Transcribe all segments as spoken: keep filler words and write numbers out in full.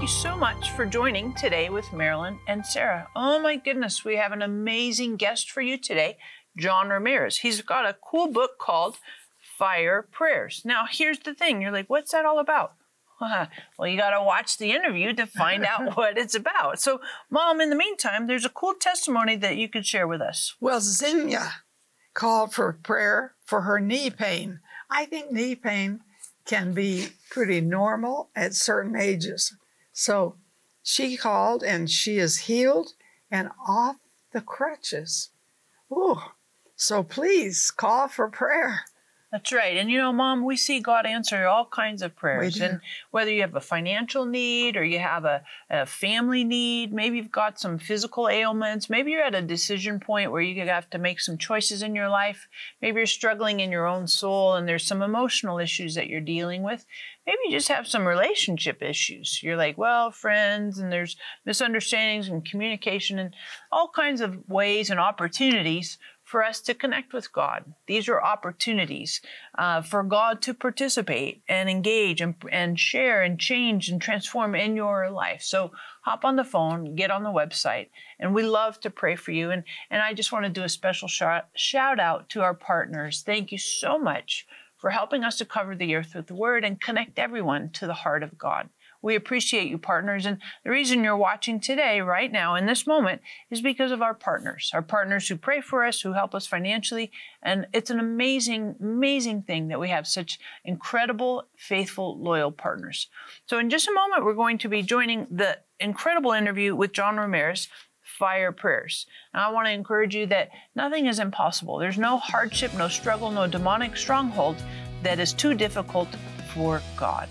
Thank you so much for joining today with Marilyn and Sarah. Oh my goodness, we have an amazing guest for you today, John Ramirez. He's got a cool book called Fire Prayers. Now, here's the thing. You're like, what's that all about? Well, you got to watch the interview to find out what it's about. So, Mom, in the meantime, there's a cool testimony that you could share with us. Well, Zinnia called for prayer for her knee pain. I think knee pain can be pretty normal at certain ages. So she called and she is healed and off the crutches. Ooh, so please call for prayer. That's right. And you know, Mom, we see God answer all kinds of prayers. We do. And whether you have a financial need or you have a, a family need, maybe you've got some physical ailments, maybe you're at a decision point where you have to make some choices in your life. Maybe you're struggling in your own soul and there's some emotional issues that you're dealing with. Maybe you just have some relationship issues. You're like, well, friends, and there's misunderstandings and communication and all kinds of ways and opportunities for us to connect with God. These are opportunities uh, for God to participate and engage and, and share and change and transform in your life. So hop on the phone, get on the website, and we love to pray for you. And, and I just want to do a special shout, shout out to our partners. Thank you so much for helping us to cover the earth with the word and connect everyone to the heart of God. We appreciate you, partners. And the reason you're watching today, right now, in this moment, is because of our partners, our partners who pray for us, who help us financially. And it's an amazing, amazing thing that we have such incredible, faithful, loyal partners. So in just a moment, we're going to be joining the incredible interview with John Ramirez, Fire Prayers. And I want to encourage you that nothing is impossible. There's no hardship, no struggle, no demonic stronghold that is too difficult for God.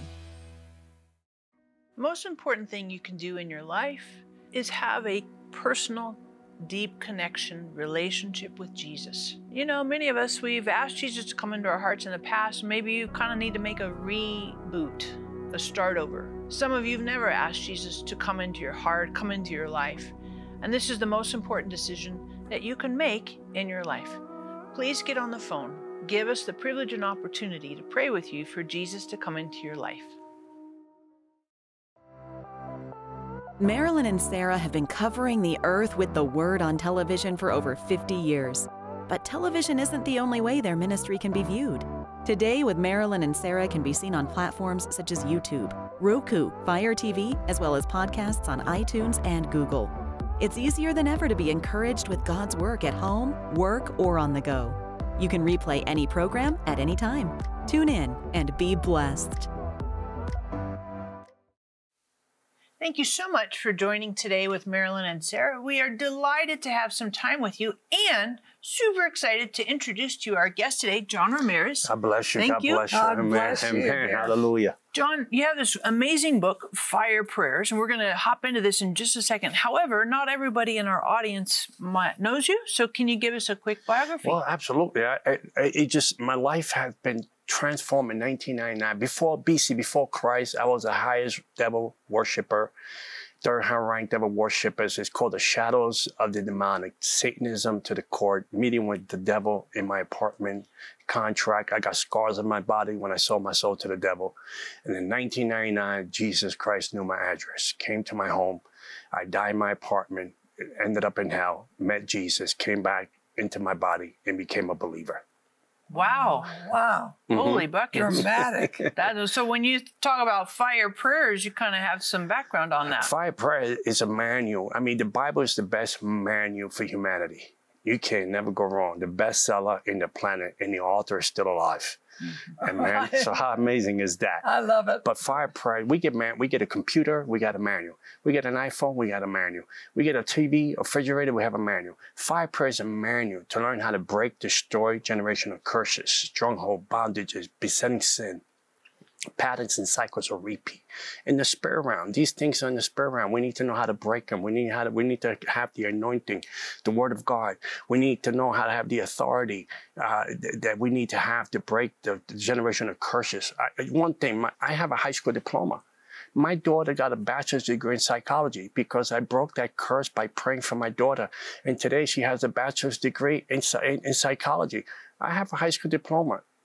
The most important thing you can do in your life is have a personal, deep connection, relationship with Jesus. You know, many of us, we've asked Jesus to come into our hearts in the past. Maybe you kind of need to make a reboot, a start over. Some of you have never asked Jesus to come into your heart, come into your life. And this is the most important decision that you can make in your life. Please get on the phone. Give us the privilege and opportunity to pray with you for Jesus to come into your life. Marilyn and Sarah have been covering the earth with the Word on television for over fifty years. But television isn't the only way their ministry can be viewed. Today with Marilyn and Sarah can be seen on platforms such as YouTube, Roku, Fire T V, as well as podcasts on iTunes and Google. It's easier than ever to be encouraged with God's work at home, work, or on the go. You can replay any program at any time. Tune in and be blessed. Thank you so much for joining today with Marilyn and Sarah. We are delighted to have some time with you and super excited to introduce to you our guest today, John Ramirez. God bless you. Thank God you. bless you. God Amen. bless you. Amen. Yes. Hallelujah. John, you have this amazing book, Fire Prayers, and we're going to hop into this in just a second. However, not everybody in our audience might, knows you, so can you give us a quick biography? Well, absolutely. I, I, it just, my life has been transformed in nineteen ninety-nine. Before B C, before Christ, I was the highest devil worshiper. Third high ranked devil worshippers. It's called the shadows of the demonic. Satanism to the court, meeting with the devil in my apartment, contract. I got scars on my body when I sold my soul to the devil. And in nineteen ninety-nine, Jesus Christ knew my address, came to my home. I died in my apartment, ended up in hell, met Jesus, came back into my body and became a believer. Wow. Wow. Holy buckets. Dramatic. That is, so when you talk about Fire Prayers, you kind of have some background on that. Fire Prayer is a manual. I mean, the Bible is the best manual for humanity. You can never go wrong. The bestseller in the planet, and the author is still alive. And man, so how amazing is that? I love it. But Fire Prayer, we get man, we get a computer, we got a manual. We get an iPhone, we got a manual. We get a T V, a refrigerator, we have a manual. Fire Prayer is a manual to learn how to break, destroy generational curses, stronghold, bondages, besetting sin, patterns and cycles of repeat. In the spirit realm, these things are in the spirit realm. We need to know how to break them. We need how to. We need to have the anointing, the Word of God. We need to know how to have the authority uh, th that we need to have to break the, the generational curses. I, one thing, my, I have a high school diploma. My daughter got a bachelor's degree in psychology because I broke that curse by praying for my daughter. And today she has a bachelor's degree in, in, in psychology. I have a high school diploma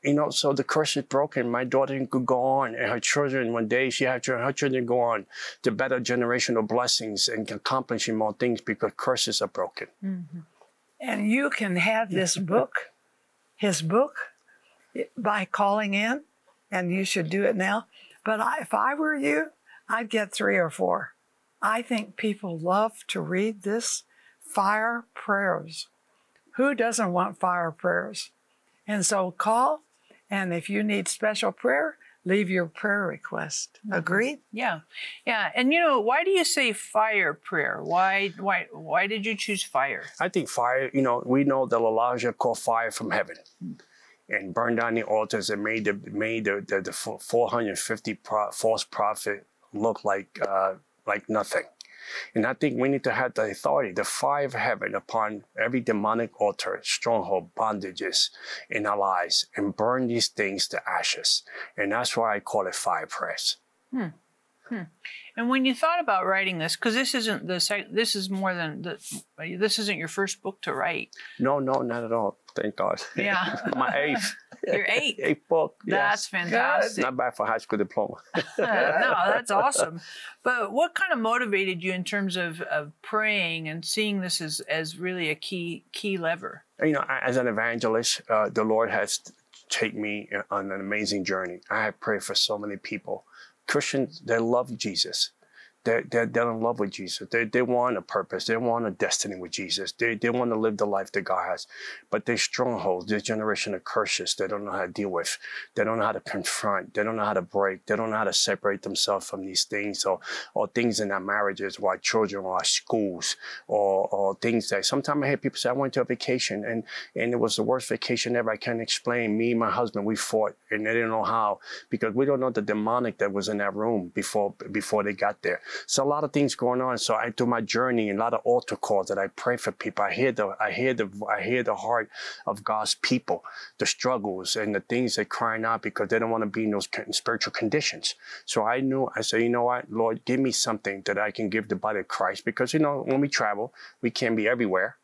You know, so the curse is broken. My daughter could go on, and her children, one day she had her children go on to better generational blessings and accomplishing more things because curses are broken. Mm-hmm. And you can have this book, his book, by calling in, and you should do it now. But I, if I were you, I'd get three or four. I think people love to read this fire prayers. Who doesn't want fire prayers? And so call, and if you need special prayer, leave your prayer request. Agreed? Yeah, yeah. And you know, why do you say fire prayer? Why, why, why did you choose fire? I think fire. You know, we know that Elijah called fire from heaven, and burned down the altars and made the made the the, the four hundred fifty pro, false prophet look like uh, like nothing. And I think we need to have the authority, the fire of heaven upon every demonic altar, stronghold, bondages in our lives, and burn these things to ashes. And that's why I call it fire prayers. Hmm. Hmm. And when you thought about writing this, because this isn't the sec- this is more than the, this isn't your first book to write. No, no, not at all. Thank God. Yeah. My eighth. Your eighth. Eighth book. That's yes. fantastic. Not bad for high school diploma. No, that's awesome. But what kind of motivated you in terms of, of praying and seeing this as, as really a key key lever? You know, as an evangelist, uh, the Lord has taken me on an amazing journey. I have prayed for so many people. Christians, they love Jesus. They're, they're, they're in love with Jesus. They, they want a purpose. They want a destiny with Jesus. They, they want to live the life that God has. But there's strongholds, there's generation of curses they don't know how to deal with. They don't know how to confront. They don't know how to break. They don't know how to separate themselves from these things or, or things in their marriages or our children or our schools or, or things that sometimes I hear people say, I went to a vacation and, and it was the worst vacation ever. I can't explain. Me and my husband, we fought and they didn't know how because we don't know the demonic that was in that room before, before they got there. So a lot of things going on. So I do my journey and a lot of altar calls that I pray for people. I hear the I hear the I hear the heart of God's people, the struggles and the things they're crying out because they don't want to be in those spiritual conditions. So I knew I said, you know what, Lord, give me something that I can give the body of Christ because you know when we travel, we can't be everywhere,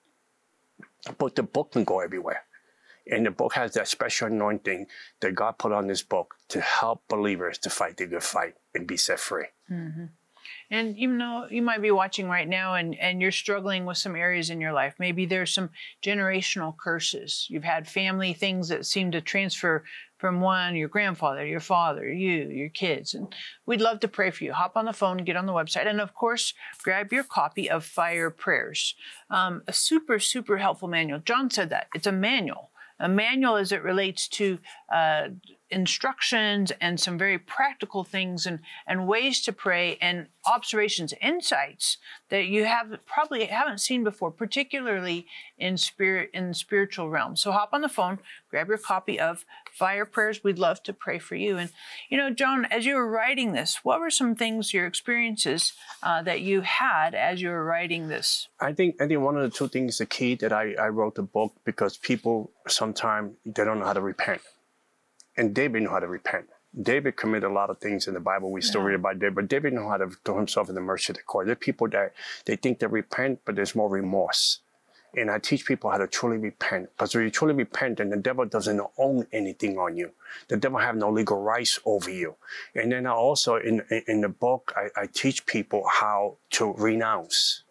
but the book can go everywhere. And the book has that special anointing that God put on this book to help believers to fight the good fight and be set free. Mm-hmm. And you know, you might be watching right now and, and you're struggling with some areas in your life. Maybe there's some generational curses. You've had family things that seem to transfer from one, your grandfather, your father, you, your kids. And we'd love to pray for you. Hop on the phone, get on the website, and of course, grab your copy of Fire Prayers. Um, a super, super helpful manual. John said that. It's a manual. A manual as it relates to uh, instructions and some very practical things and, and ways to pray and observations, insights that you have probably haven't seen before, particularly in spirit in the spiritual realm. So hop on the phone, grab your copy of Fire Prayers. We'd love to pray for you. And you know, John, as you were writing this, what were some things, your experiences uh, that you had as you were writing this? I think I think one of the two things, the key that I, I wrote the book because people sometimes they don't know how to repent. And David knew how to repent. David committed a lot of things in the Bible. We still yeah. read about David, but David knew how to throw himself in the mercy of the court. There are people that they think they repent, but there's more remorse. And I teach people how to truly repent. Because when you truly repent, then the devil doesn't own anything on you. The devil have no legal rights over you. And then I also, in, in the book, I, I teach people how to renounce.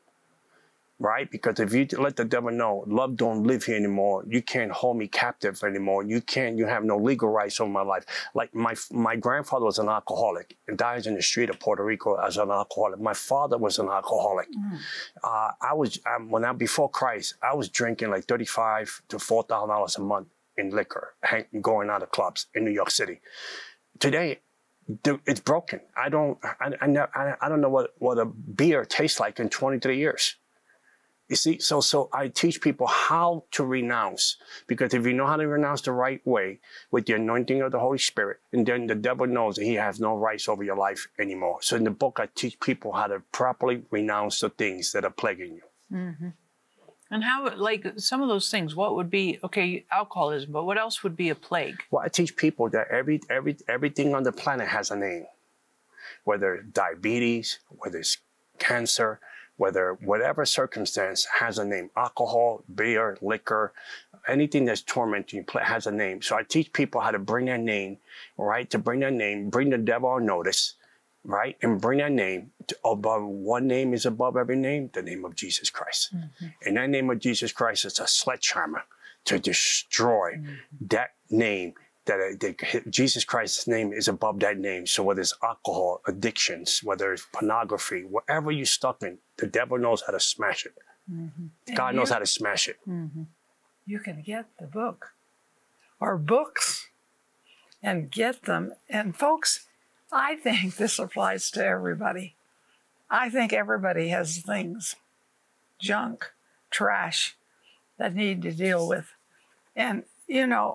Right? Because if you let the devil know, love don't live here anymore, you can't hold me captive anymore, you can't, you have no legal rights over my life. Like my my grandfather was an alcoholic and died in the street of Puerto Rico as an alcoholic. My father was an alcoholic. Mm. Uh, I was, um, when I, before Christ, I was drinking like thirty-five to four thousand dollars a month in liquor, hang, going out of clubs in New York City. Today, it's broken. I don't, I, I, I don't know what, what a beer tastes like in twenty-three years. You see, so so I teach people how to renounce, because if you know how to renounce the right way with the anointing of the Holy Spirit, and then the devil knows that he has no rights over your life anymore. So in the book, I teach people how to properly renounce the things that are plaguing you. Mm-hmm. And how, like some of those things, what would be, okay, alcoholism, but what else would be a plague? Well, I teach people that every every everything on the planet has a name, whether it's diabetes, whether it's cancer, whether whatever circumstance has a name, alcohol, beer, liquor, Anything that's tormenting you has a name. So I teach people how to bring their name, right? To bring their name, bring the devil on notice, right? And bring their name to above. One name is above every name, the name of Jesus Christ. Mm-hmm. And that name of Jesus Christ is a sledgehammer to destroy mm-hmm. that name. That, that Jesus Christ's name is above that name. So whether it's alcohol, addictions, whether it's pornography, whatever you're stuck in, the devil knows how to smash it. Mm-hmm. God knows how to smash it. Mm-hmm. You can get the book or books and get them. And folks, I think this applies to everybody. I think everybody has things, junk, trash that need to deal with. And, you know,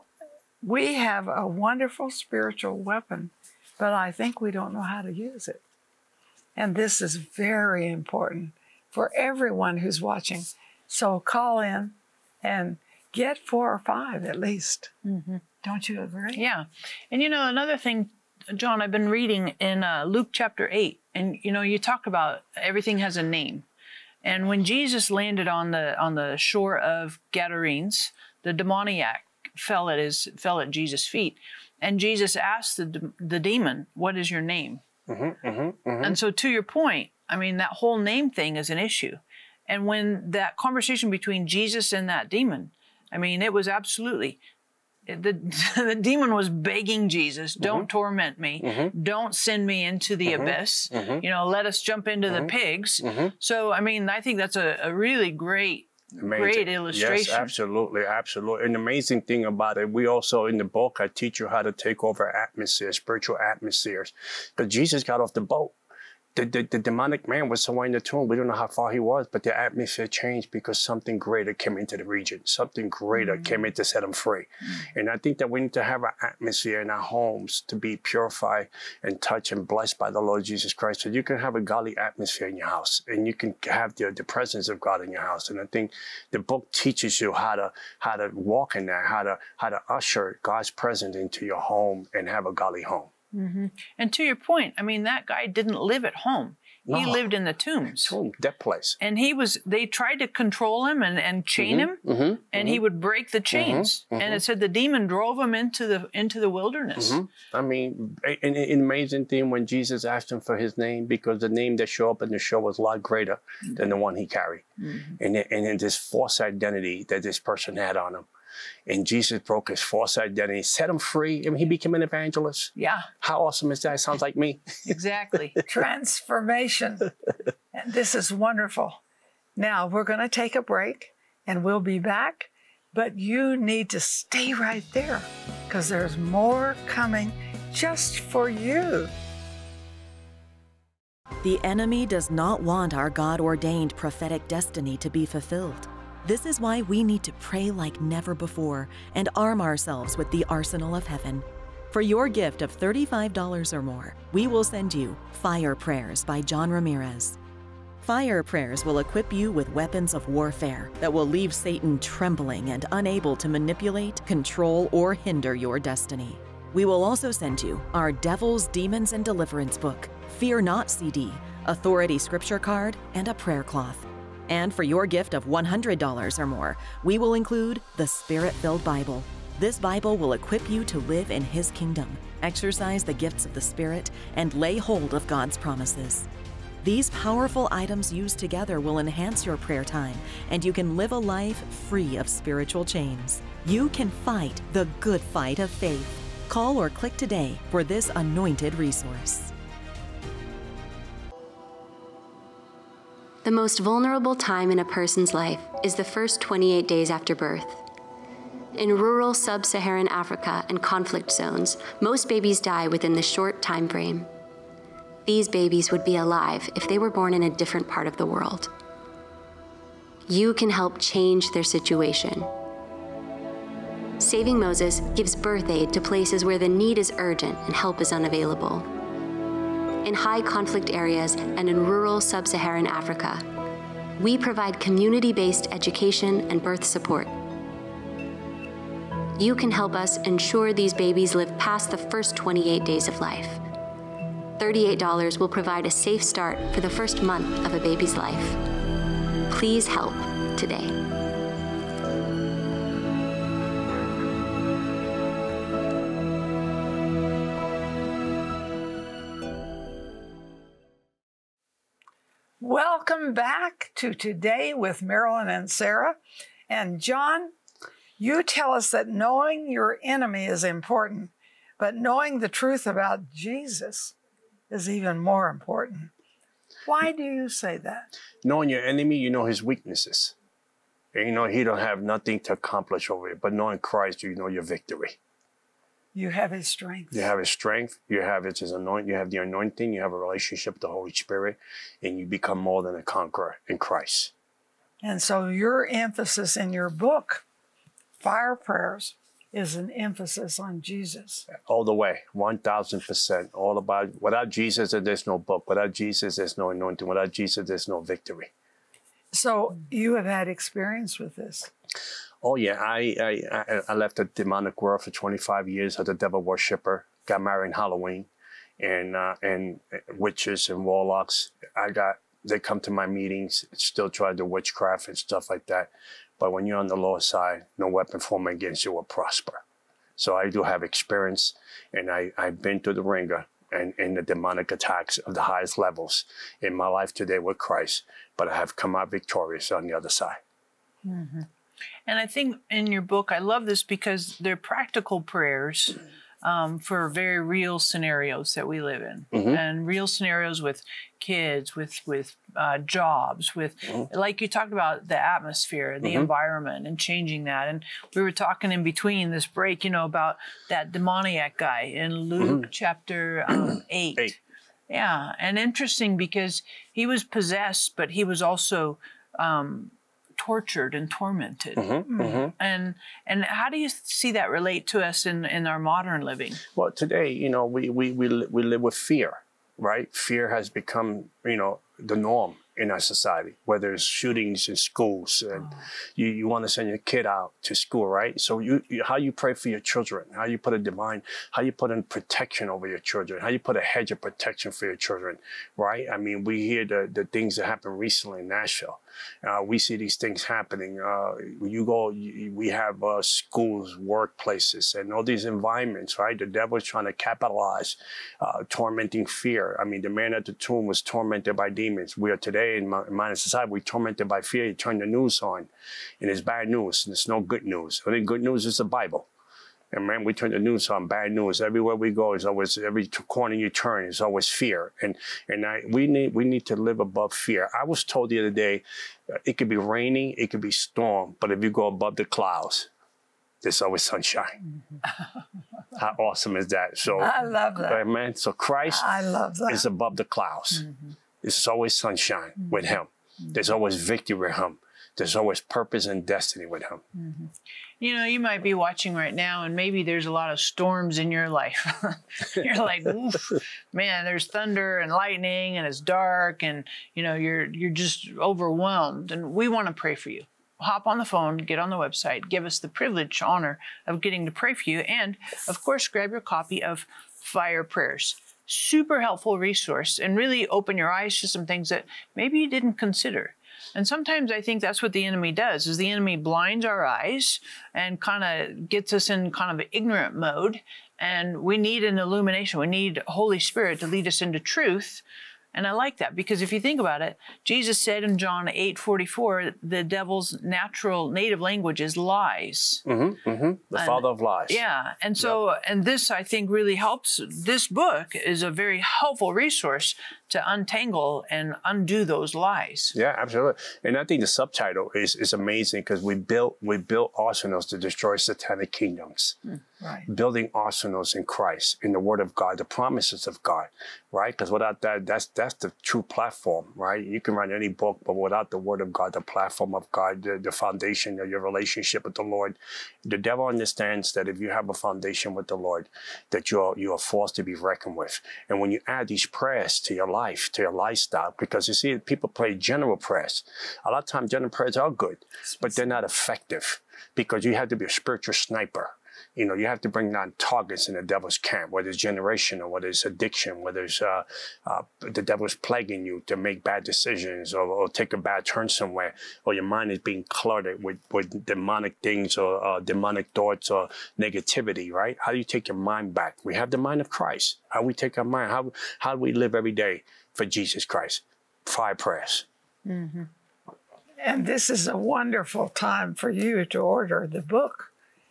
we have a wonderful spiritual weapon, but I think we don't know how to use it. And this is very important for everyone who's watching. So call in and get four or five at least. Mm-hmm. Don't you agree? Yeah. And you know, another thing, John, I've been reading in uh, Luke chapter eight, and you know, you talk about everything has a name. And when Jesus landed on the on the shore of Gadarenes, the demoniac fell at his fell at Jesus' feet, and Jesus asked the the demon, "What is your name?" Mm-hmm, mm-hmm, mm-hmm. And so, to your point, I mean, that whole name thing is an issue. And when that conversation between Jesus and that demon, I mean, it was absolutely the the demon was begging Jesus, "Don't mm-hmm. torment me, mm-hmm. don't send me into the mm-hmm. abyss. Mm-hmm. You know, let us jump into mm-hmm. the pigs." Mm-hmm. So, I mean, I think that's a, a really great. Amazing. Great illustration. Yes, absolutely, absolutely. And the amazing thing about it, we also, in the book, I teach you how to take over atmospheres, spiritual atmospheres. But Jesus got off the boat. The, the, the demonic man was somewhere in the tomb. We don't know how far he was, but the atmosphere changed because something greater came into the region. Something greater mm-hmm. came in to set him free. Mm-hmm. And I think that we need to have an atmosphere in our homes to be purified and touched and blessed by the Lord Jesus Christ. So you can have a godly atmosphere in your house, and you can have the, the presence of God in your house. And I think the book teaches you how to how to walk in that, how to how to usher God's presence into your home and have a godly home. Mm-hmm. And to your point, I mean, that guy didn't live at home. No. He lived in the tombs. Tomb, that place. And he was, they tried to control him and, and chain mm-hmm, him, mm-hmm, and mm-hmm. he would break the chains. Mm-hmm, and it said the demon drove him into the into the wilderness. Mm-hmm. I mean, an, an amazing thing when Jesus asked him for his name, because the name that showed up in the show was a lot greater mm-hmm. than the one he carried. Mm-hmm. And, and in this false identity that this person had on him. And Jesus broke his false identity, set him free, and he became an evangelist. Yeah. How awesome is that? Sounds like me. Exactly. Transformation. And this is wonderful. Now, we're going to take a break, and we'll be back. But you need to stay right there, because there's more coming just for you. The enemy does not want our God-ordained prophetic destiny to be fulfilled. This is why we need to pray like never before and arm ourselves with the arsenal of heaven. For your gift of thirty-five dollars or more, we will send you Fire Prayers by John Ramirez. Fire Prayers will equip you with weapons of warfare that will leave Satan trembling and unable to manipulate, control, or hinder your destiny. We will also send you our Devils, Demons, and Deliverance book, Fear Not C D, Authority Scripture card, and a prayer cloth. And for your gift of one hundred dollars or more, we will include the Spirit-Filled Bible. This Bible will equip you to live in His kingdom, exercise the gifts of the Spirit, and lay hold of God's promises. These powerful items used together will enhance your prayer time, and you can live a life free of spiritual chains. You can fight the good fight of faith. Call or click today for this anointed resource. The most vulnerable time in a person's life is the first twenty-eight days after birth. In rural sub-Saharan Africa and conflict zones, most babies die within this short time frame. These babies would be alive if they were born in a different part of the world. You can help change their situation. Saving Moses gives birth aid to places where the need is urgent and help is unavailable. In high conflict areas and in rural sub-Saharan Africa, we provide community-based education and birth support. You can help us ensure these babies live past the first twenty-eight days of life. thirty-eight dollars will provide a safe start for the first month of a baby's life. Please help today. Welcome back to Today with Marilyn and Sarah. And John, you tell us that knowing your enemy is important, but knowing the truth about Jesus is even more important. Why do you say that? Knowing your enemy, you know his weaknesses. And you know he don't have nothing to accomplish over it. But knowing Christ, you know your victory. You have his strength. You have his strength. You have his anointing. You have the anointing. You have a relationship with the Holy Spirit. And you become more than a conqueror in Christ. And so your emphasis in your book, Fire Prayers, is an emphasis on Jesus. All the way, one thousand percent. All about, without Jesus, there's no book. Without Jesus, there's no anointing. Without Jesus, there's no victory. So you have had experience with this. Oh, yeah. I, I, I left the demonic world for twenty-five years as a devil worshiper. Got married in Halloween. And, uh, and witches and warlocks. I got, they come to my meetings, still try to do witchcraft and stuff like that. But when you're on the Lord's side, no weapon formed against you will prosper. So I do have experience, and I, I've been through the ringer and in the demonic attacks of the highest levels in my life today with Christ, but I have come out victorious on the other side. Mm-hmm. And I think in your book, I love this because they're practical prayers um, for very real scenarios that we live in, mm-hmm. and real scenarios with kids, with with uh, jobs, with mm-hmm. like you talked about the atmosphere, the mm-hmm. environment, and changing that. And we were talking in between this break, you know, about that demoniac guy in Luke mm-hmm. chapter um, eight. eight. Yeah, and interesting because he was possessed, but he was also um, tortured and tormented. Mm-hmm, mm-hmm. And and how do you see that relate to us in, in our modern living? Well, today, you know, we, we, we, li- we live with fear, right? Fear has become, you know, the norm in our society, whether it's shootings in schools and oh. you, you want to send your kid out to school, right? So you, you how you pray for your children, how you put a divine, how you put in protection over your children, how you put a hedge of protection for your children, right? I mean, we hear the, the things that happened recently in Nashville. Uh, we see these things happening. Uh, you go, you, we have uh, schools, workplaces, and all these environments, right? The devil is trying to capitalize, uh, tormenting fear. I mean, the man at the tomb was tormented by demons. We are today in modern society, we're tormented by fear. You turn the news on, and it's bad news, and it's no good news. I think good news is the Bible. And man, we turn the news on, bad news. Everywhere we go, is always, every corner you turn is always fear. And and I, we need we need to live above fear. I was told the other day, uh, it could be raining, it could be storm, but if you go above the clouds, there's always sunshine. Mm-hmm. How awesome is that? So I love that. Uh, man, so Christ I love that. is above the clouds. Mm-hmm. There's always sunshine mm-hmm. with him. Mm-hmm. There's always victory with him. There's always purpose and destiny with him. Mm-hmm. You know, you might be watching right now and maybe there's a lot of storms in your life. You're like, oof, man, there's thunder and lightning and it's dark and, you know, you're you're just overwhelmed. And we want to pray for you. Hop on the phone, get on the website, give us the privilege, honor of getting to pray for you. And, of course, grab your copy of Fire Prayers. Super helpful resource and really open your eyes to some things that maybe you didn't consider. And sometimes I think that's what the enemy does, is the enemy blinds our eyes and kind of gets us in kind of ignorant mode. And we need an illumination. We need Holy Spirit to lead us into truth. And I like that because if you think about it, Jesus said in John eight forty-four, the devil's natural native language is lies. Mm-hmm, mm-hmm. The and, father of lies. Yeah. And so, yep. and this I think really helps. This book is a very helpful resource to untangle and undo those lies. Yeah, absolutely. And I think the subtitle is, is amazing because we built we built arsenals to destroy satanic kingdoms. Mm, right. Building arsenals in Christ, in the Word of God, the promises of God, right? Because without that, that's that's the true platform, right? You can write any book, but without the Word of God, the platform of God, the, the foundation of your relationship with the Lord, the devil understands that if you have a foundation with the Lord, that you're you are forced to be reckoned with. And when you add these prayers to your life, to your lifestyle, because you see, people pray general prayers. A lot of times, general prayers are good, but they're not effective because you have to be a spiritual sniper. You know, you have to bring down targets in the devil's camp, whether it's generation or whether it's addiction, whether it's uh, uh, the devil's plaguing you to make bad decisions or, or take a bad turn somewhere, or your mind is being cluttered with, with demonic things or uh, demonic thoughts or negativity, right? How do you take your mind back? We have the mind of Christ. How do we take our mind? How, how do we live every day for Jesus Christ? Fire prayers. Mm-hmm. And this is a wonderful time for you to order the book,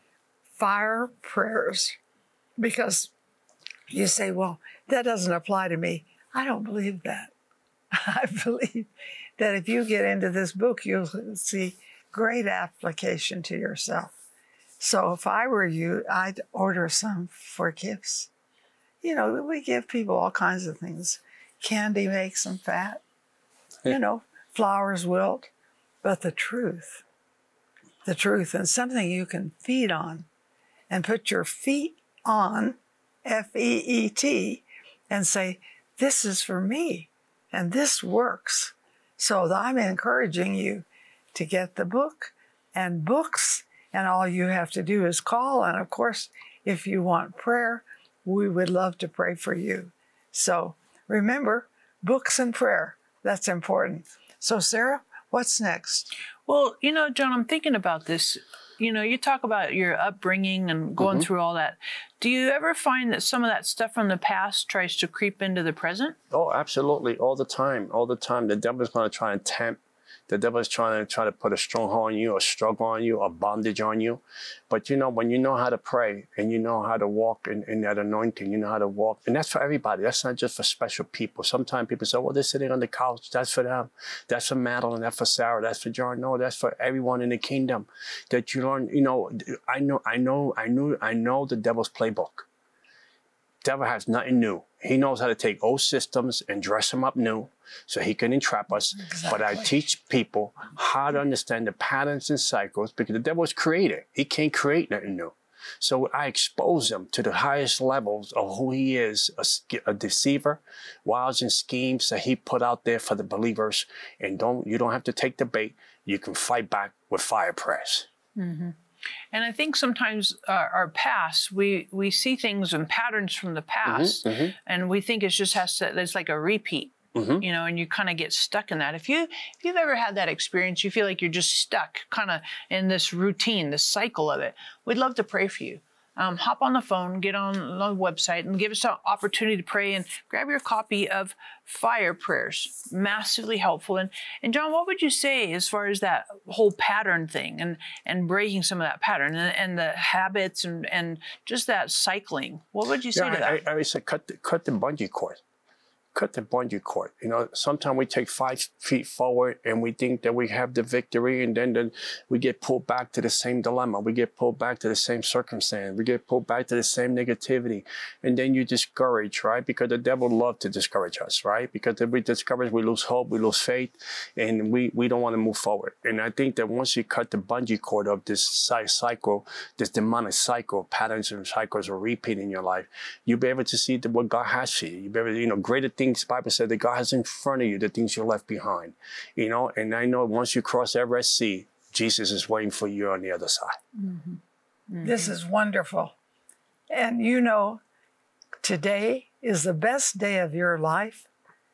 Fire Prayers, because you say, well, that doesn't apply to me. I don't believe that. I believe that if you get into this book, you'll see great application to yourself. So if I were you, I'd order some for gifts. You know, we give people all kinds of things. Candy makes them fat. You know, flowers wilt. But the truth, the truth, and something you can feed on and put your feet on, F E E T, and say, this is for me, and this works. So I'm encouraging you to get the book and books, and all you have to do is call. And of course, if you want prayer, we would love to pray for you. So remember, books and prayer, that's important. So Sarah, what's next? Well, you know, John, I'm thinking about this. You know, you talk about your upbringing and going mm-hmm. through all that. Do you ever find that some of that stuff from the past tries to creep into the present? Oh, absolutely. All the time. All the time. The devil's going to try and tempt. The devil's trying to try to put a stronghold on you, a struggle on you, a bondage on you. But, you know, when you know how to pray and you know how to walk in, in that anointing, you know how to walk. And that's for everybody. That's not just for special people. Sometimes people say, well, they're sitting on the couch. That's for them. That's for Madeline. That's for Sarah. That's for John. No, that's for everyone in the kingdom. That you learn, you know, I know, I know, I knew, I know the devil's playbook. Devil has nothing new. He knows how to take old systems and dress them up new so he can entrap us. Exactly. But I teach people how to understand the patterns and cycles because the devil is created. He can't create nothing new. So I expose him to the highest levels of who he is, a, a deceiver, wiles and schemes that he put out there for the believers. And don't you don't have to take the bait. You can fight back with fire prayers. Mm-hmm. And I think sometimes uh, our past, we, we see things and patterns from the past, mm-hmm, mm-hmm. and we think it just has to, it's like a repeat, mm-hmm. you know, and you kind of get stuck in that. If, you, if you've ever had that experience, you feel like you're just stuck kind of in this routine, this cycle of it, we'd love to pray for you. Um, hop on the phone, get on the website, and give us an opportunity to pray, and grab your copy of Fire Prayers. Massively helpful. And, and John, what would you say as far as that whole pattern thing and, and breaking some of that pattern and, and the habits and, and just that cycling? What would you say yeah, to that? I, I would say cut the, cut the bungee cord. Cut the bungee cord. You know, sometimes we take five feet forward and we think that we have the victory, and then, then we get pulled back to the same dilemma. We get pulled back to the same circumstance. We get pulled back to the same negativity. And then you discourage, right? Because the devil loves to discourage us, right? Because if we discourage, we lose hope, we lose faith, and we, we don't want to move forward. And I think that once you cut the bungee cord of this cycle, this demonic cycle, patterns and cycles are repeating in your life, you'll be able to see the, what God has for you. You'll be able to, you know, greater things. The Bible said that God has in front of you the things you left behind, you know, and I know once you cross that Red Sea, Jesus is waiting for you on the other side. Mm-hmm. Mm-hmm. This is wonderful. And you know, today is the best day of your life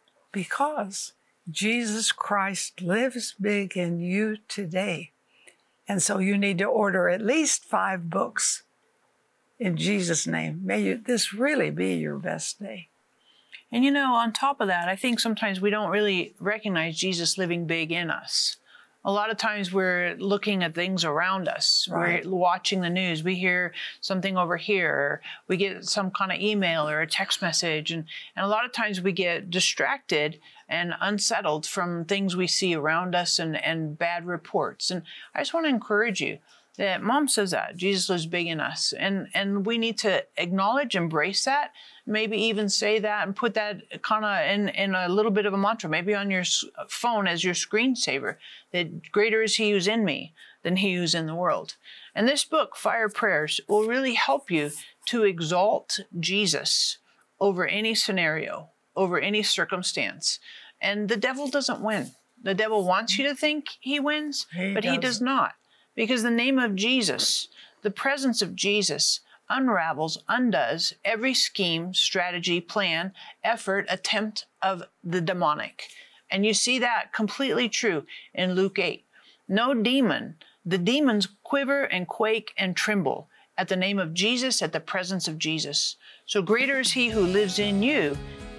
because Jesus Christ lives big in you today. And so you need to order at least five books in Jesus' name. May you, this really be your best day. And, you know, on top of that, I think sometimes we don't really recognize Jesus living big in us. A lot of times we're looking at things around us. Right. We're watching the news. We hear something over here. Or we get some kind of email or a text message. And, and a lot of times we get distracted and unsettled from things we see around us and, and bad reports. And I just want to encourage you that Mom says that Jesus lives big in us. And, and we need to acknowledge, embrace that, maybe even say that and put that kind of in, in a little bit of a mantra, maybe on your phone as your screensaver, that greater is he who's in me than he who's in the world. And this book, Fire Prayers, will really help you to exalt Jesus over any scenario, over any circumstance. And the devil doesn't win. The devil wants you to think he wins, he but doesn't. He does not. Because the name of Jesus, the presence of Jesus, unravels, undoes every scheme, strategy, plan, effort, attempt of the demonic. And you see that completely true in Luke eight. No demon, the demons quiver and quake and tremble at the name of Jesus, at the presence of Jesus. So greater is he who lives in you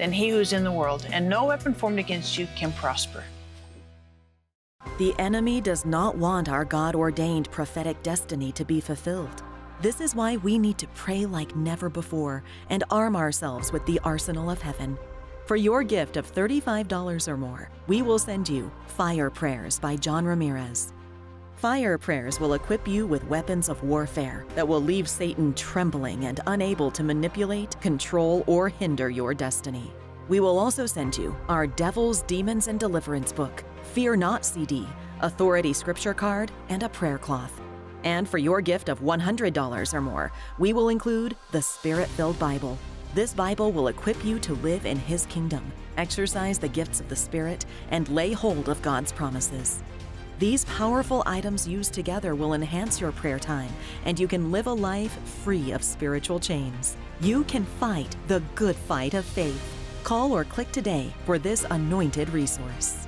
than he who is in the world, and no weapon formed against you can prosper. The enemy does not want our God-ordained prophetic destiny to be fulfilled. This is why we need to pray like never before and arm ourselves with the arsenal of heaven. For your gift of thirty-five dollars or more, we will send you Fire Prayers by John Ramirez. Fire Prayers will equip you with weapons of warfare that will leave Satan trembling and unable to manipulate, control, or hinder your destiny. We will also send you our Devils, Demons, and Deliverance book, Fear Not C D, Authority Scripture card, and a prayer cloth. And for your gift of one hundred dollars or more, we will include the Spirit-Filled Bible. This Bible will equip you to live in His kingdom, exercise the gifts of the Spirit, and lay hold of God's promises. These powerful items used together will enhance your prayer time, and you can live a life free of spiritual chains. You can fight the good fight of faith. Call or click today for this anointed resource.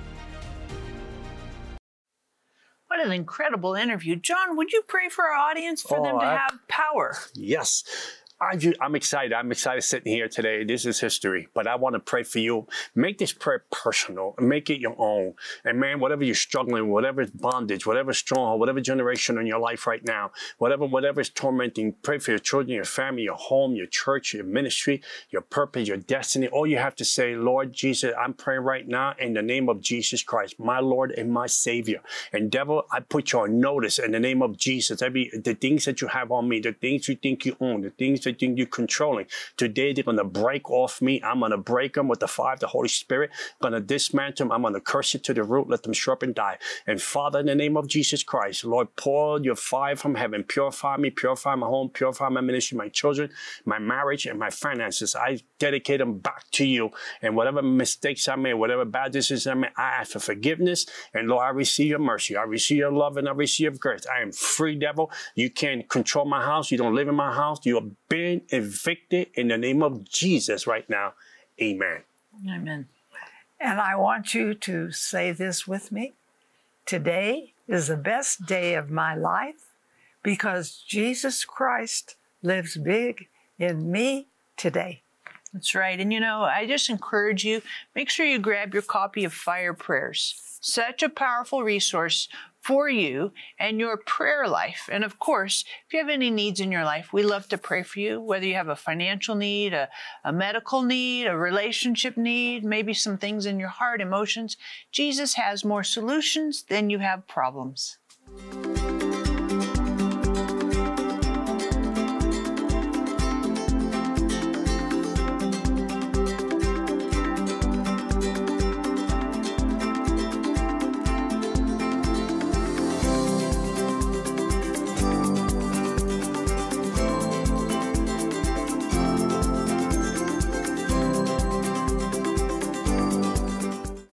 What an incredible interview. John, would you pray for our audience for Oh, them to I- have power? Yes. I ju- I'm excited. I'm excited sitting here today. This is history, but I want to pray for you. Make this prayer personal and make it your own. And man, whatever you're struggling with, whatever bondage, whatever stronghold, whatever generation in your life right now, whatever, whatever is tormenting, pray for your children, your family, your home, your church, your ministry, your purpose, your destiny. All you have to say, Lord Jesus, I'm praying right now in the name of Jesus Christ, my Lord and my Savior. And devil, I put you on notice in the name of Jesus. Every, the things that you have on me, the things you think you own, the things that you think you're controlling. Today, they're going to break off me. I'm going to break them with the fire of the Holy Spirit. I'm going to dismantle them. I'm going to curse it to the root. Let them shrivel up and die. And Father, in the name of Jesus Christ, Lord, pour your fire from heaven. Purify me, purify my home, purify my ministry, my children, my marriage, and my finances. I dedicate them back to you. And whatever mistakes I made, whatever bad decisions I made, I ask for forgiveness. And Lord, I receive your mercy. I receive your love and I receive your grace. I am free, devil. You can't control my house. You don't live in my house. You have been evicted in the name of Jesus right now. Amen. Amen. And I want you to say this with me. Today is the best day of my life because Jesus Christ lives big in me today. That's right. And you know, I just encourage you, make sure you grab your copy of Fire Prayers. Such a powerful resource for you and your prayer life. And of course, if you have any needs in your life, we love to pray for you, whether you have a financial need, a, a medical need, a relationship need, maybe some things in your heart, emotions. Jesus has more solutions than you have problems.